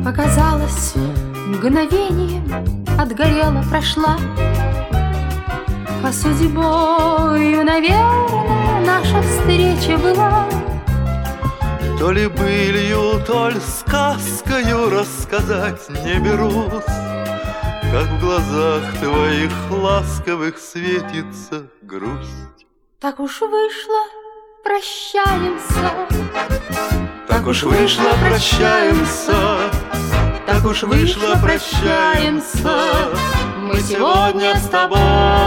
Показалось, мгновением отгорела, прошла. А судьбою, наверное, наша встреча была. То ли былью, то ли сказкою рассказать не берусь, как в глазах твоих ласковых светится грусть. Так уж вышло, прощаемся. Так уж вышло, прощаемся. Так уж вышло, прощаемся. Мы сегодня с тобой,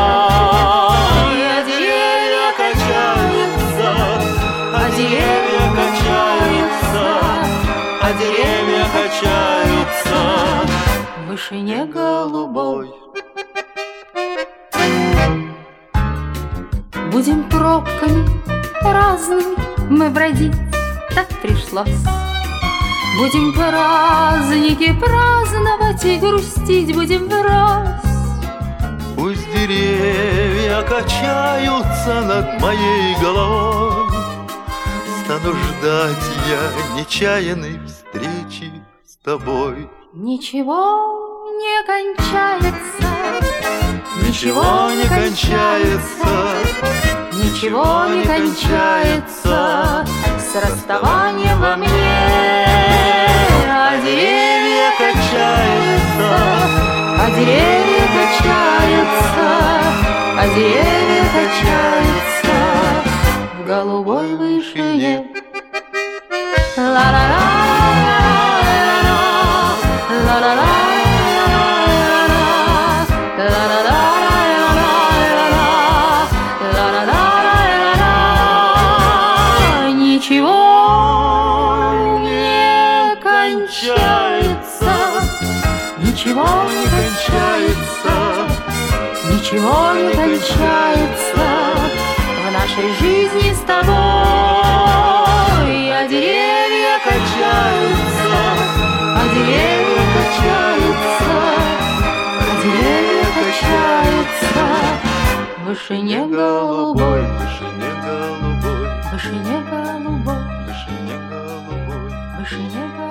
а деревья качаются, а деревья качаются, а деревья качаются в вышине голубой. Будем пробками разными мы бродить, так пришлось. Будем праздники праздновать и грустить будем врозь. Пусть деревья качаются над моей головой, стану ждать я нечаянной встречи с тобой. Ничего не кончается, ничего не кончается, ничего не кончается с расставанием во мне. А деревья качаются, а деревья качаются, а деревья качаются в голубой вышине. Ла-ла-ла, ла-ла-ла, ничего не кончается, ничего не кончается, ничего не кончается в нашей жизни с тобой. А деревья качаются, а деревья качаются, а деревья качаются в вышине голубой, в вышине голубой, в вышине голубой, в вышине голубой, в вышине голубой.